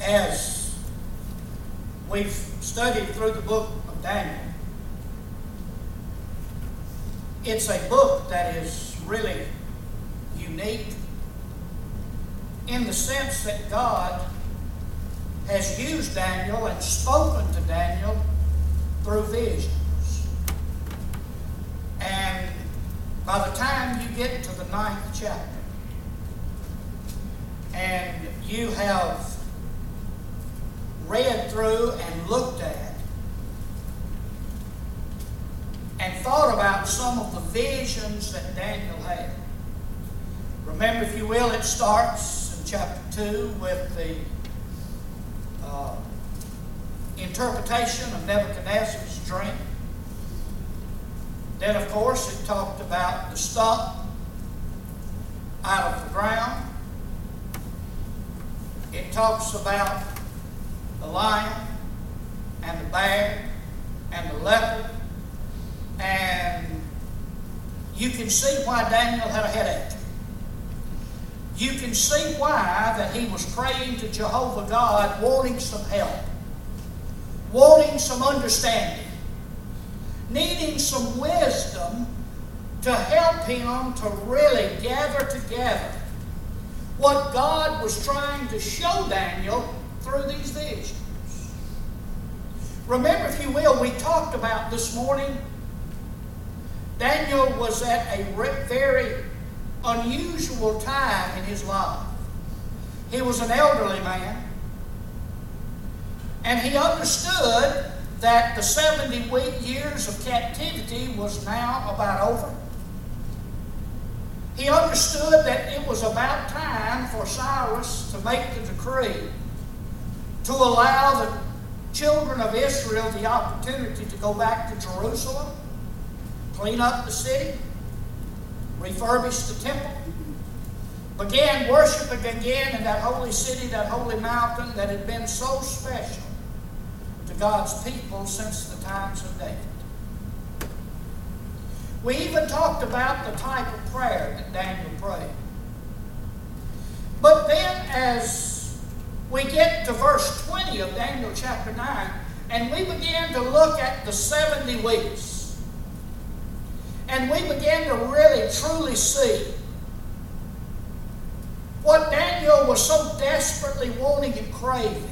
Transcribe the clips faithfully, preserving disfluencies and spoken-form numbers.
As we've studied through the book of Daniel, it's a book that is really unique in the sense that God has used Daniel and spoken to Daniel through visions. And by the time you get to the ninth chapter, and you have read through and looked at and thought about some of the visions that Daniel had. Remember, if you will, it starts in chapter two with the uh, interpretation of Nebuchadnezzar's dream. Then, of course, it talked about the stump out of the ground. It talks about the lion and the bear and the leopard. And you can see why Daniel had a headache. You can see why that he was praying to Jehovah God, wanting some help, wanting some understanding, needing some wisdom to help him to really gather together what God was trying to show Daniel through these visions. Remember, if you will, we talked about this morning, Daniel was at a very unusual time in his life. He was an elderly man, and he understood that the seventy years of captivity was now about over. He understood that it was about time for Cyrus to make the decree to allow the children of Israel the opportunity to go back to Jerusalem, clean up the city, refurbish the temple, began worshiping again in that holy city, that holy mountain that had been so special to God's people since the times of David. We even talked about the type of prayer that Daniel prayed. But then as we get to verse twenty of Daniel chapter nine, and we began to look at the seventy weeks, and we began to really truly see what Daniel was so desperately wanting and craving.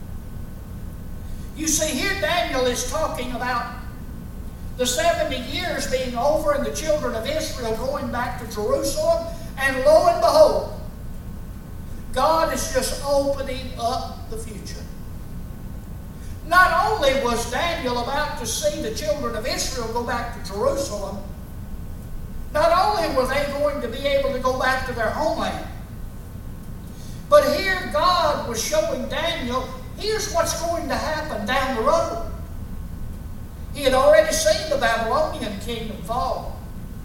You see, here Daniel is talking about the seventy years being over and the children of Israel going back to Jerusalem. And lo and behold, God is just opening up the future. Not only was Daniel about to see the children of Israel go back to Jerusalem, not only were they going to be able to go back to their homeland, but here God was showing Daniel, here's what's going to happen down the road. He had already seen the Babylonian kingdom fall.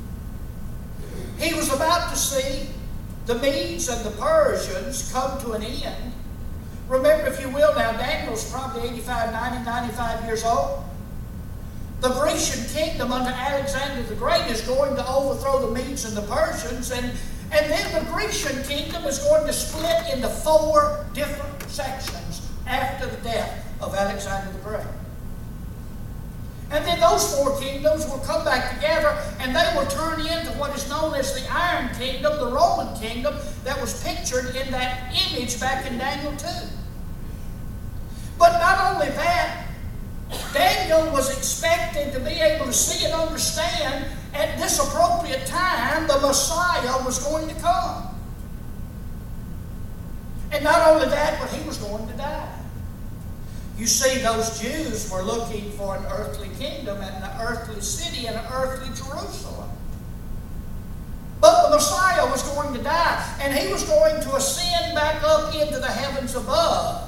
He was about to see the Medes and the Persians come to an end. Remember, if you will, now Daniel's probably eighty-five, ninety, ninety-five years old. The Grecian kingdom under Alexander the Great is going to overthrow the Medes and the Persians, and, and then the Grecian kingdom is going to split into four different sections after the death of Alexander the Great. And then those four kingdoms will come back together, and they will turn into what is known as the Iron Kingdom, the Roman kingdom that was pictured in that image back in Daniel two. But not only that, Daniel was expecting to be able to see and understand at this appropriate time the Messiah was going to come. And not only that, but he was going to die. You see, those Jews were looking for an earthly kingdom and an earthly city and an earthly Jerusalem. But the Messiah was going to die, and he was going to ascend back up into the heavens above.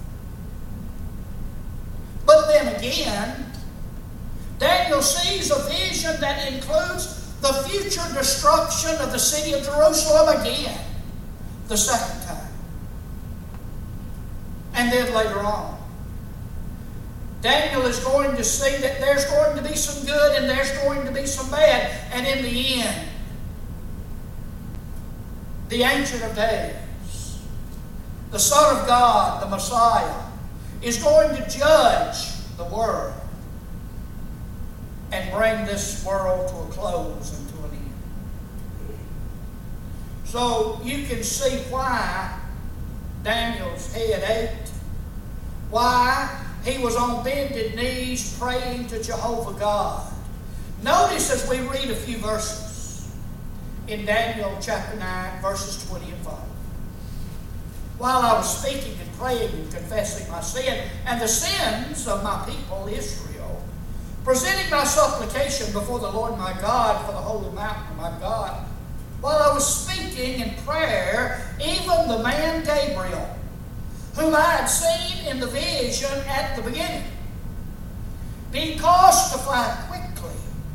But then again, Daniel sees a vision that includes the future destruction of the city of Jerusalem again, the second time. And then later on, Daniel is going to see that there's going to be some good and there's going to be some bad. And in the end, the Ancient of Days, the Son of God, the Messiah, is going to judge the world and bring this world to a close and to an end. So you can see why Daniel's head ached, why he was on bended knees praying to Jehovah God. Notice as we read a few verses in Daniel chapter nine, verses twenty and five. While I was speaking and praying and confessing my sin and the sins of my people Israel, presenting my supplication before the Lord my God for the holy mountain of my God, while I was speaking in prayer, even the man Gabriel, whom I had seen in the vision at the beginning, being caused to fly quickly,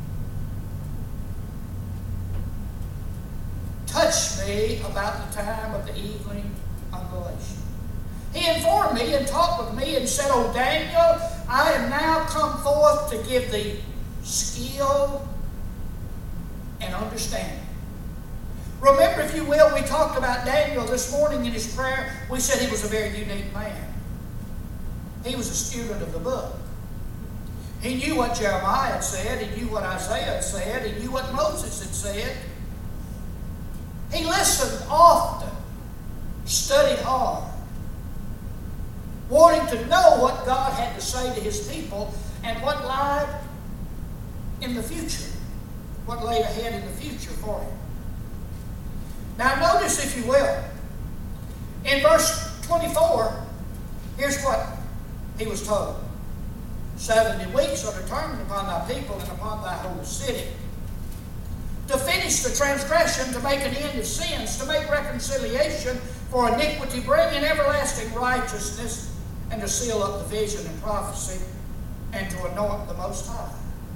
touched me about the time of the evening unveiling. He informed me and talked with me and said, O Daniel, I am now come forth to give thee skill and understanding. Remember, if you will, we talked about Daniel this morning in his prayer. We said he was a very unique man. He was a student of the book. He knew what Jeremiah had said. He knew what Isaiah had said. He knew what Moses had said. He listened often, studied hard, wanting to know what God had to say to his people and what lied in the future, what lay ahead in the future for him. Now notice, if you will, in verse twenty-four, here's what he was told. Seventy weeks are determined upon thy people and upon thy whole city, to finish the transgression, to make an end of sins, to make reconciliation for iniquity, bring in everlasting righteousness, and to seal up the vision and prophecy, and to anoint the Most High.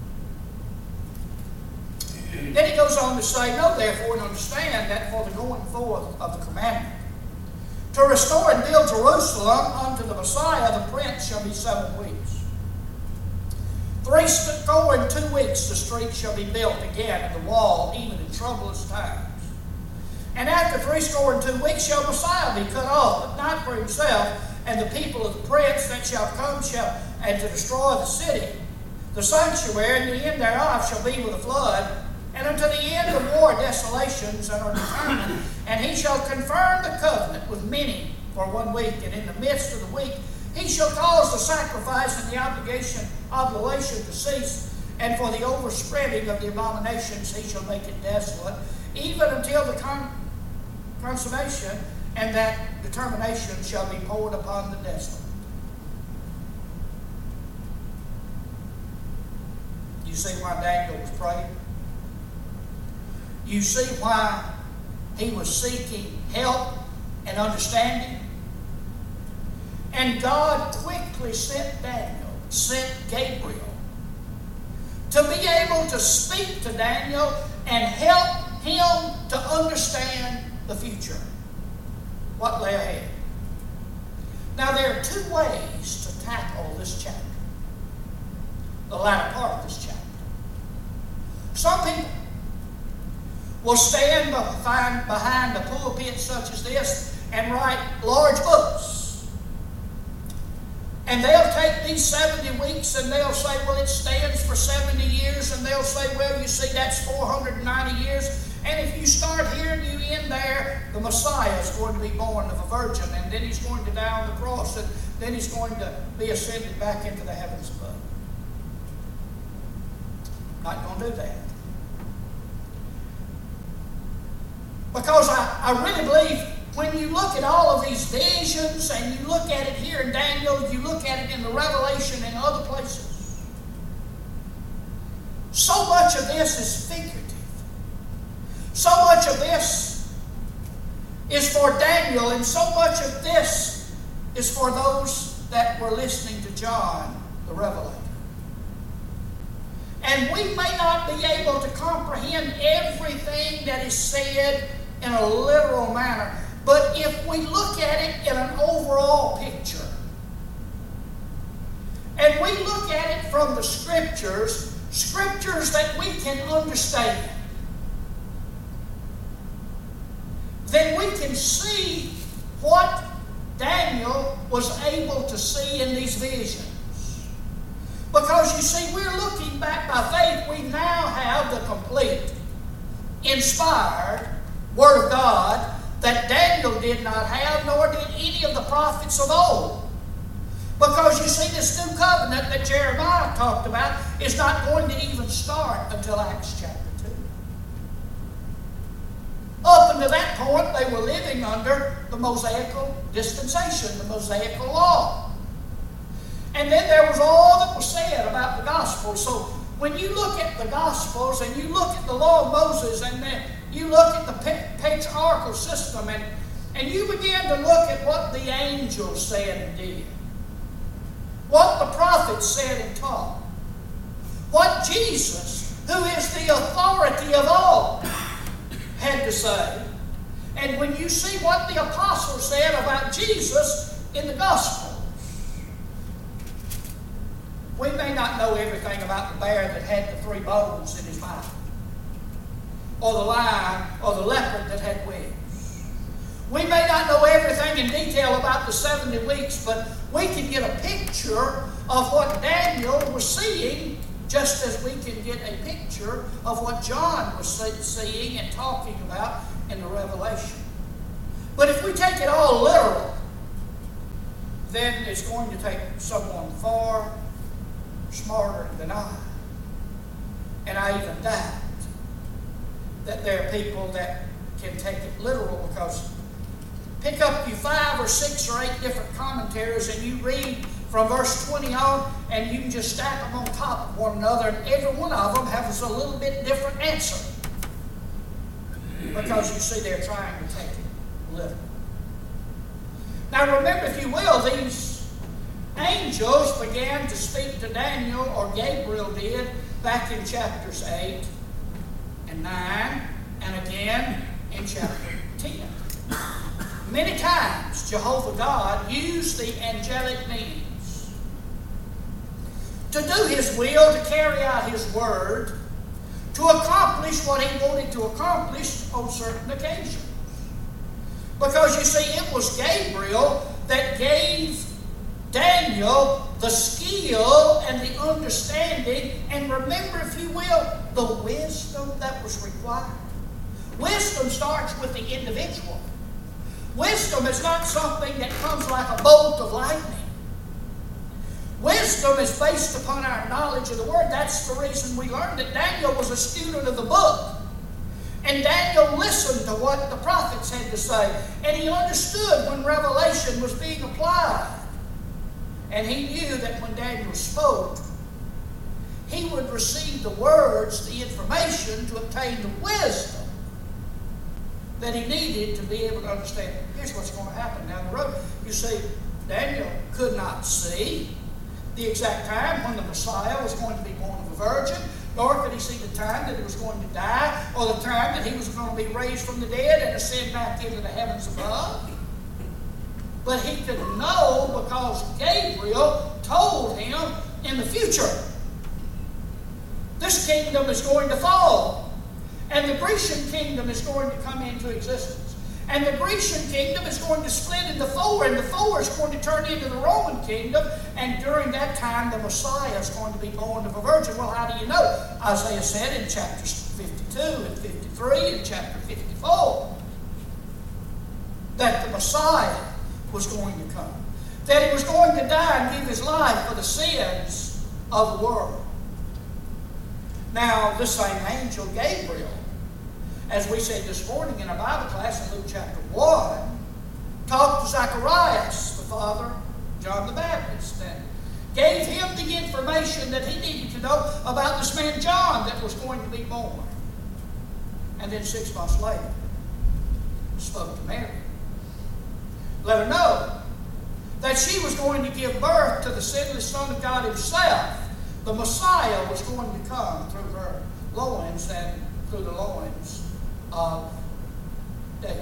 Then he goes on to say, know therefore and understand that for the going forth of the commandment, to restore and build Jerusalem unto the Messiah, the Prince, shall be seven weeks. Three score and two weeks the street shall be built again, and the wall, even in troublous times. And after three score and two weeks shall Messiah be cut off, but not for himself, and the people of the Prince that shall come shall, and to destroy the city. The sanctuary, and the end thereof, shall be with a flood, and unto the end of war desolations and are determined. And he shall confirm the covenant with many for one week, and in the midst of the week he shall cause the sacrifice and the obligation, oblation to cease, and for the overspreading of the abominations he shall make it desolate, even until the con- consummation, and that determination shall be poured upon the desolate. You see why Daniel was praying? You see why he was seeking help and understanding? And God quickly sent Daniel, sent Gabriel, to be able to speak to Daniel and help him to understand the future, what lay ahead. Now there are two ways to tackle this chapter, the latter part of this chapter. Some people will stand behind, behind a pulpit such as this and write large books. And they'll take these seventy weeks and they'll say, well, it stands for seventy years. And they'll say, well, you see, that's four hundred ninety years. And if you start here and you end there, the Messiah is going to be born of a virgin. And then he's going to die on the cross. And then he's going to be ascended back into the heavens above. Not going to do that. Because I, I really believe when you look at all of these visions and you look at it here in Daniel, you look at it in the Revelation and other places, so much of this is figurative. So much of this is for Daniel, and so much of this is for those that were listening to John the Revelator. And we may not be able to comprehend everything that is said in a literal manner, but if we look at it in an overall picture, and we look at it from the Scriptures, Scriptures that we can understand, then we can see what Daniel was able to see in these visions. Because you see, we're looking back by faith. We now have the complete, inspired Word of God that Daniel did not have, nor did any of the prophets of old. Because you see, this new covenant that Jeremiah talked about is not going to even start until Acts chapter two. Up until that point, they were living under the Mosaical dispensation, the Mosaical law. And then there was all that was said about the gospel. So when you look at the Gospels and you look at the law of Moses and then you look at the patriarchal system and, and you begin to look at what the angels said and did, what the prophets said and taught, what Jesus, who is the authority of all, had to say. And when you see what the apostles said about Jesus in the Gospels, we may not know everything about the bear that had the three bones in his mouth, or the lion or the leopard that had wings. We may not know everything in detail about the seventy weeks, but we can get a picture of what Daniel was seeing, just as we can get a picture of what John was seeing and talking about in the Revelation. But if we take it all literal, then it's going to take someone far smarter than I. And I even doubt that there are people that can take it literal, because pick up you five or six or eight different commentaries and you read from verse twenty on, and you can just stack them on top of one another, and every one of them has a little bit different answer. Because you see, they're trying to take it literal. Now remember, if you will, these angels began to speak to Daniel, or Gabriel did, back in chapters eight and nine, and again in chapter ten. Many times Jehovah God used the angelic means to do His will, to carry out His word, to accomplish what He wanted to accomplish on certain occasions. Because you see, it was Gabriel that gave Daniel the skill and the understanding, and remember, if you will, the wisdom that was required. Wisdom starts with the individual. Wisdom is not something that comes like a bolt of lightning. Wisdom is based upon our knowledge of the Word. That's the reason we learned that Daniel was a student of the book. And Daniel listened to what the prophets had to say. And he understood when revelation was being applied. And he knew that when Daniel spoke, he would receive the words, the information, to obtain the wisdom that he needed to be able to understand. Here's what's going to happen down the road. You see, Daniel could not see the exact time when the Messiah was going to be born of a virgin, nor could he see the time that he was going to die, or the time that he was going to be raised from the dead and ascend back into the heavens above. But he could know because Gabriel told him in the future, this kingdom is going to fall. And the Grecian kingdom is going to come into existence. And the Grecian kingdom is going to split into four, and the four is going to turn into the Roman kingdom. And during that time, the Messiah is going to be born of a virgin. Well, how do you know? Isaiah said in chapters fifty-two and fifty-three and chapter fifty-four that the Messiah was going to come. That he was going to die and give his life for the sins of the world. Now, this same angel, Gabriel, as we said this morning in our Bible class in Luke chapter one, talked to Zacharias, the father of John the Baptist, and gave him the information that he needed to know about this man John that was going to be born. And then six months later, spoke to Mary. Let her know that she was going to give birth to the sinless Son of God Himself. The Messiah was going to come through her loins and through the loins of David.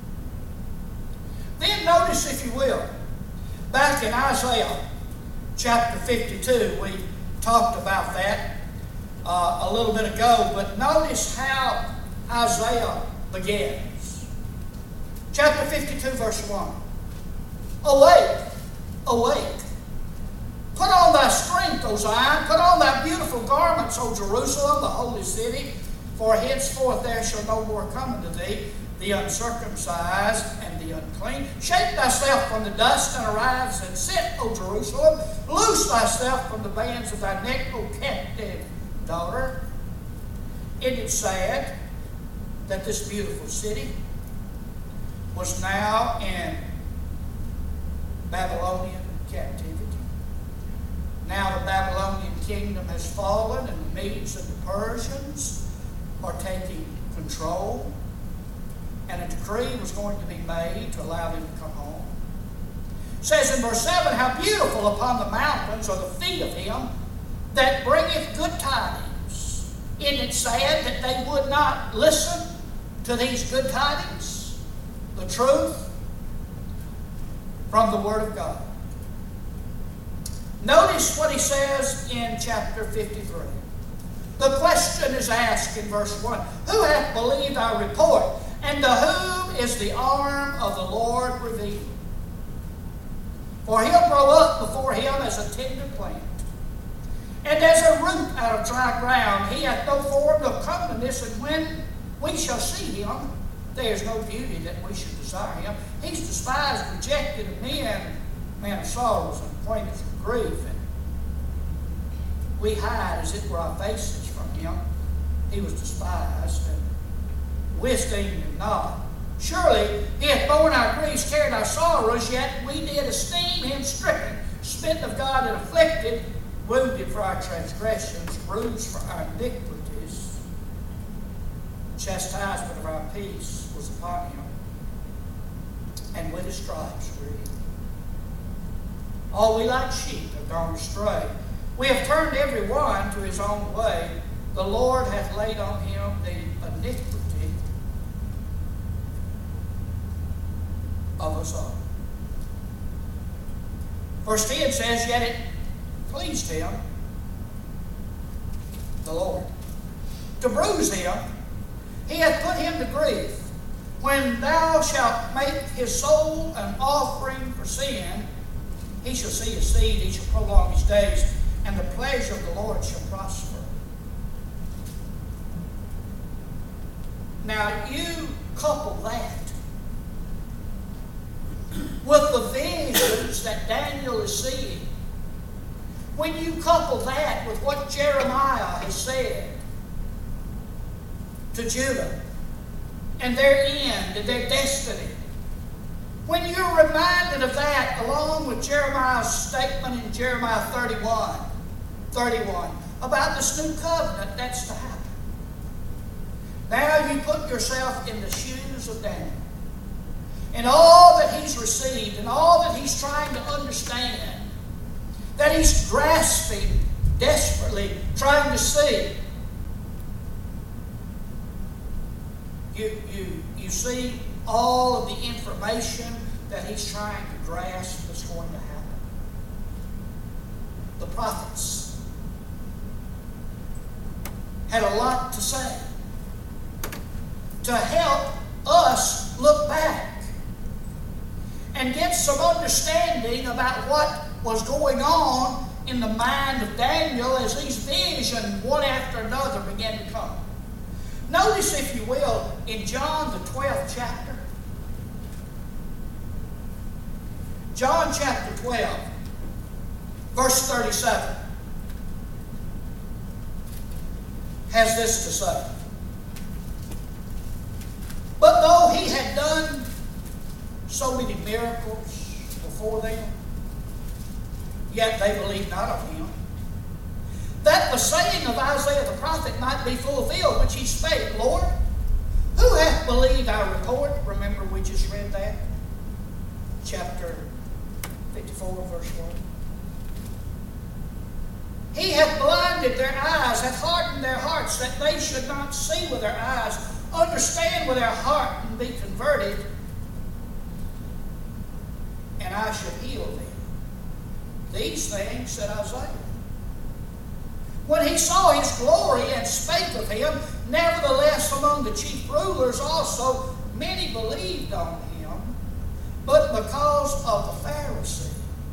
Then notice, if you will, back in Isaiah chapter fifty-two, we talked about that uh, a little bit ago, but notice how Isaiah begins. Chapter fifty-two, verse one. Awake, awake. Put on thy strength, O Zion. Put on thy beautiful garments, O Jerusalem, the holy city. For henceforth there shall no more come unto thee the uncircumcised and the unclean. Shake thyself from the dust and arise and sit, O Jerusalem. Loose thyself from the bands of thy neck, O captive daughter. Isn't it sad that this beautiful city was now in Babylonian captivity? Now the Babylonian kingdom has fallen, and the Medes and the Persians are taking control. And a decree was going to be made to allow them to come home. It says in verse seven, how beautiful upon the mountains are the feet of him that bringeth good tidings. Isn't it sad that they would not listen to these good tidings? The truth from the Word of God. Notice what he says in chapter fifty-three. The question is asked in verse one. Who hath believed our report? And to whom is the arm of the Lord revealed? For he'll grow up before him as a tender plant, and as a root out of dry ground. He hath no form of comeliness, and when we shall see him, there is no beauty that we should desire him. He's despised, rejected of men, man of sorrows, and acquainted with grief. And we hide, as it were, our faces from him. He was despised, and we esteemed him not. Surely he hath borne our griefs, carried our sorrows, yet we did esteem him stricken, smitten of God, and afflicted, wounded for our transgressions, bruised for our iniquities. The chastisement of our peace was upon him, and with his stripes we're healed. All we like sheep have gone astray. We have turned every one to his own way. The Lord hath laid on him the iniquity of us all. Verse ten says, yet it pleased him, the Lord, to bruise him. He hath put him to grief. When thou shalt make his soul an offering for sin, he shall see his seed, he shall prolong his days, and the pleasure of the Lord shall prosper. Now you couple that with the visions that Daniel is seeing. When you couple that with what Jeremiah has said to Judah and their end and their destiny, when you're reminded of that along with Jeremiah's statement in Jeremiah thirty-one, thirty-one about this new covenant that's to happen, now you put yourself in the shoes of Daniel. And all that he's received and all that he's trying to understand, that he's grasping desperately, trying to see. You, you, you see all of the information that he's trying to grasp that's going to happen. The prophets had a lot to say to help us look back and get some understanding about what was going on in the mind of Daniel as these visions, one after another, began to come. Notice, if you will, in John the twelfth chapter, John chapter twelve, verse thirty-seven, has this to say. But though he had done so many miracles before them, yet they believed not of him, that the saying of Isaiah the prophet might be fulfilled, which he spake, Lord, who hath believed our report? Remember, we just read that. Chapter fifty-four, verse one. He hath blinded their eyes, hath hardened their hearts, that they should not see with their eyes, understand with their heart, and be converted, and I shall heal them. These things said Isaiah. When he saw his glory and spake of him, nevertheless among the chief rulers also many believed on him. but because of the Pharisee.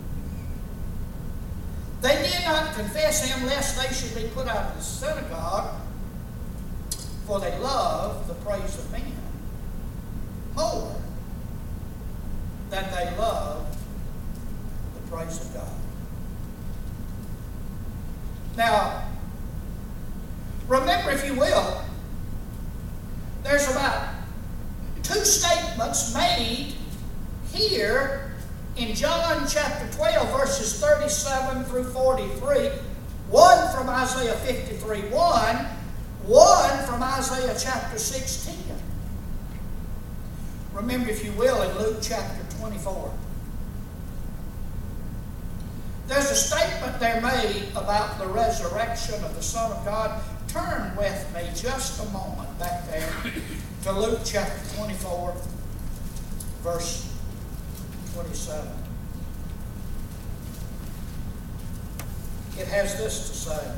They did not confess him lest they should be put out of the synagogue, for they love the praise of men more than they love the praise of God. Now, remember, if you will, there's about two statements made here in John chapter twelve, verses thirty-seven through forty-three. One from Isaiah fifty-three one, one from Isaiah chapter sixteen. Remember, if you will, in Luke chapter twenty-four. There's a statement there made about the resurrection of the Son of God. Turn with me just a moment back there to Luke chapter twenty-four, verse twenty-seven. It has this to say.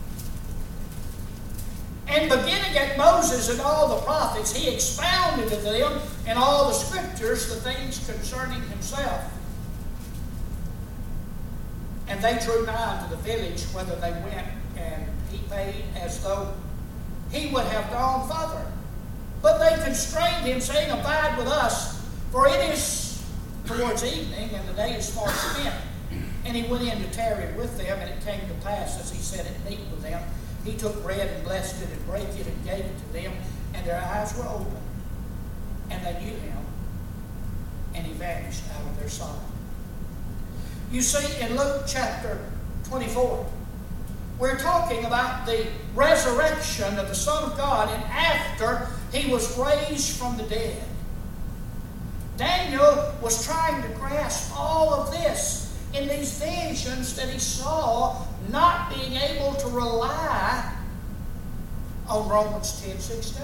And beginning at Moses and all the prophets, he expounded to them in all the scriptures the things concerning himself. And they drew nigh to the village whither they went, and he paid as though he would have gone further. But they constrained him, saying, Abide with us, for it is towards evening, and the day is far spent. And he went in to tarry with them, and it came to pass, as he sat at meat with them, he took bread and blessed it and brake it and gave it to them, and their eyes were opened, and they knew him, and he vanished out of their sight. You see, in Luke chapter twenty-four, we're talking about the resurrection of the Son of God, and after he was raised from the dead. Daniel was trying to grasp all of this in these visions that he saw, not being able to rely on Romans ten sixteen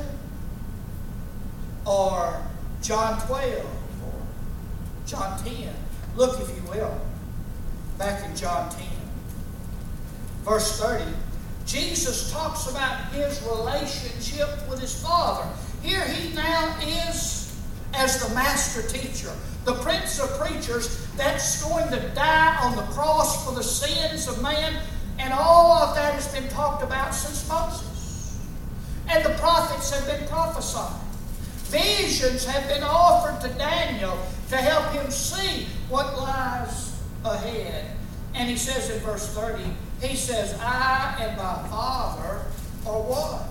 or John twelve or John ten. Look, if you will, back in John ten, verse thirty, Jesus talks about his relationship with his Father. Here he now is as the master teacher, the prince of preachers that's going to die on the cross for the sins of man, and all of that has been talked about since Moses. And the prophets have been prophesying. Visions have been offered to Daniel to help him see what lies ahead. And he says in verse thirty, he says, I and my Father are one.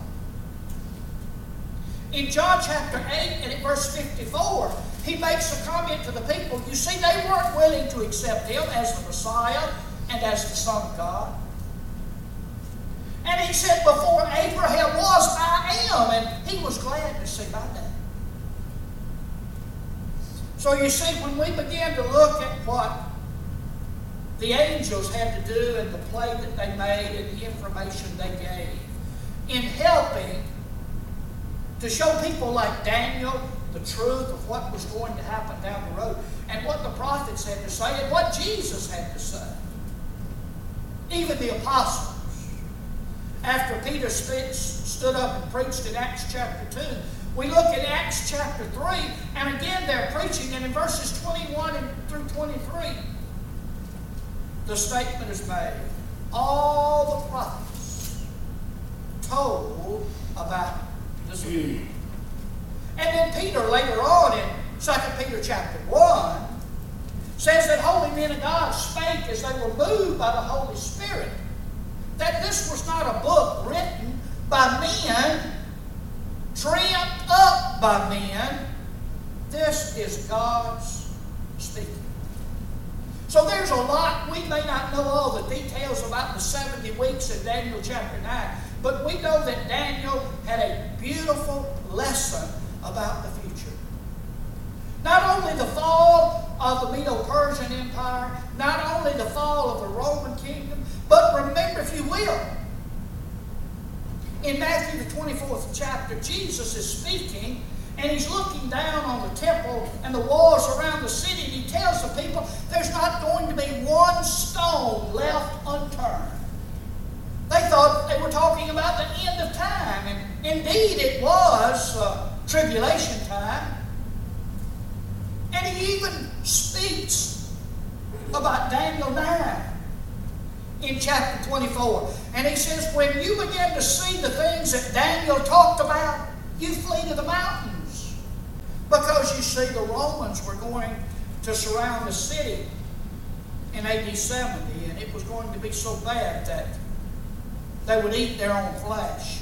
In John chapter eight and in verse fifty-four, he makes a comment to the people. You see, they weren't willing to accept him as the Messiah and as the Son of God. And he said, before Abraham was, I am. And he was glad to see my day. So you see, when we begin to look at what the angels had to do and the play that they made and the information they gave in helping to show people like Daniel the truth of what was going to happen down the road, and what the prophets had to say, and what Jesus had to say. Even the apostles. After Peter stood up and preached in Acts chapter two, we look at Acts chapter three, and again they're preaching, and in verses twenty-one through twenty-three, the statement is made, all the prophets told about this event. And then Peter later on in Second Peter chapter one says that holy men of God spake as they were moved by the Holy Spirit. That this was not a book written by men, dreamt up by men. This is God's speaking. So there's a lot. We may not know all the details about the seventy weeks in Daniel chapter nine, but we know that Daniel had a beautiful lesson about the future. Not only the fall of the Medo-Persian Empire, not only the fall of the Roman kingdom, but remember, if you will, in Matthew the twenty-fourth chapter, Jesus is speaking, and he's looking down on the temple and the walls around the city, and he tells the people there's not going to be one stone left unturned. They thought they were talking about the end of time, and indeed it was uh, tribulation time. And he even speaks about Daniel nine in chapter twenty-four. And he says, when you begin to see the things that Daniel talked about, you flee to the mountains. Because you see, the Romans were going to surround the city in A D seventy, and it was going to be so bad that they would eat their own flesh.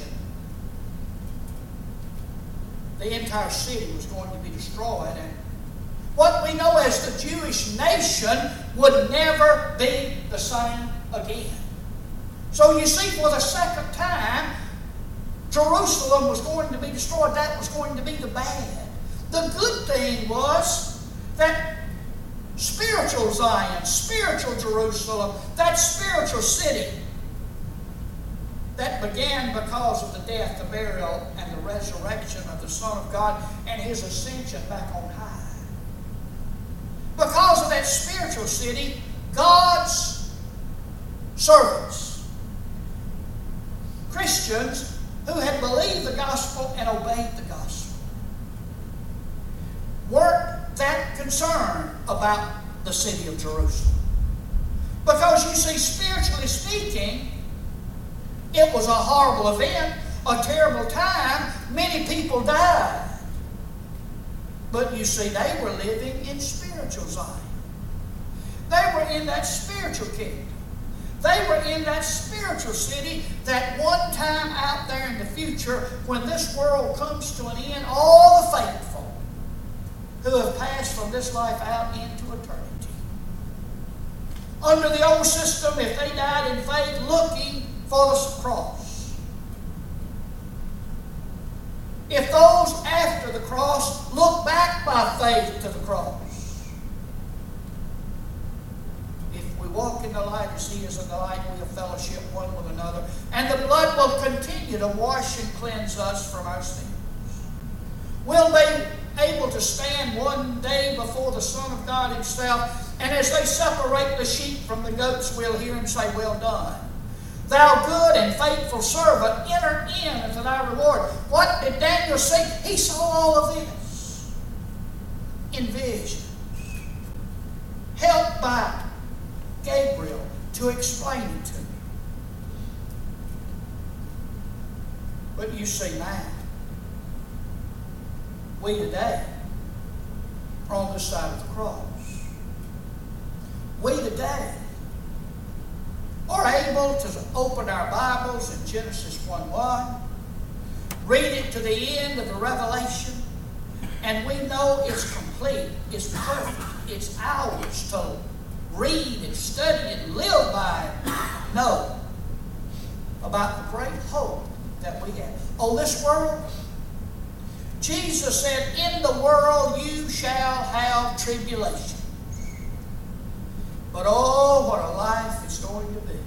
And the entire city was going to be destroyed. And what we know as the Jewish nation would never be the same again. So you see, for the second time, Jerusalem was going to be destroyed. That was going to be the bad. The good thing was that spiritual Zion, spiritual Jerusalem, that spiritual city that began because of the death, the burial, and the resurrection of the Son of God and His ascension back on high. Because of that spiritual city, God's servants, Christians who had believed the gospel and obeyed the gospel, weren't that concerned about the city of Jerusalem. Because you see, spiritually speaking, it was a horrible event, a terrible time. Many people died. But you see, they were living in spiritual Zion. They were in that spiritual kingdom. They were in that spiritual city that one time out there in the future, when this world comes to an end, all the faithful who have passed from this life out into eternity. Under the old system, if they died in faith looking for the cross. If those after the cross look back by faith to the cross. If we walk in the light as He is in the light, we have fellowship one with another. And the blood will continue to wash and cleanse us from our sins. Will they able to stand one day before the Son of God Himself, and as they separate the sheep from the goats, we'll hear Him say, well done. Thou good and faithful servant, enter in into thy reward. What did Daniel see? He saw all of this in visions, helped by Gabriel to explain it to me. But you see now, we today are on this side of the cross. We today are able to open our Bibles in Genesis one one, read it to the end of the Revelation, and we know it's complete, it's perfect, it's ours to read and study and live by and know about the great hope that we have. Oh, this world, Jesus said, in the world you shall have tribulation. But oh, what a life it's going to be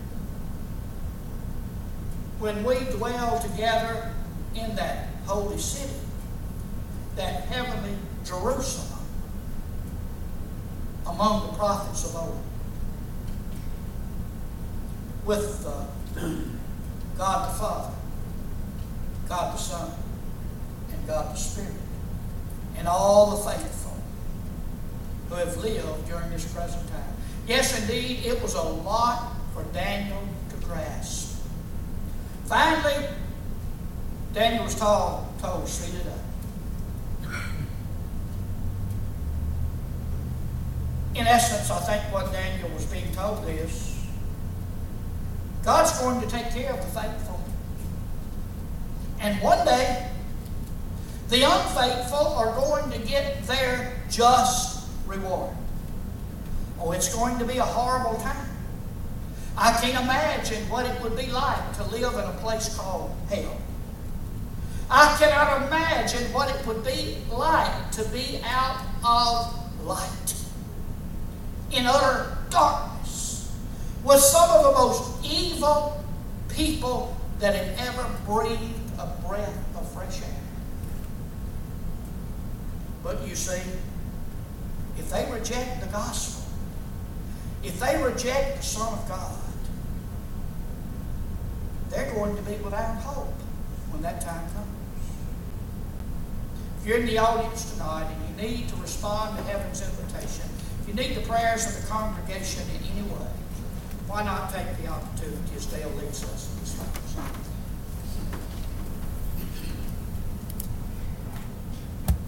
when we dwell together in that holy city, that heavenly Jerusalem, among the prophets of old, with uh, God the Father, God the Son, and God the Spirit, and all the faithful who have lived during this present time. Yes, indeed, it was a lot for Daniel to grasp. Finally, Daniel was told, told seated up. In essence, I think what Daniel was being told is, God's going to take care of the faithful. And one day, the unfaithful are going to get their just reward. Oh, it's going to be a horrible time. I can't imagine what it would be like to live in a place called hell. I cannot imagine what it would be like to be out of light, in utter darkness, with some of the most evil people that have ever breathed a breath of fresh air. But you see, if they reject the gospel, if they reject the Son of God, they're going to be without hope when that time comes. If you're in the audience tonight and you need to respond to heaven's invitation, If you need the prayers of the congregation in any way, why not take the opportunity as Dale leads us this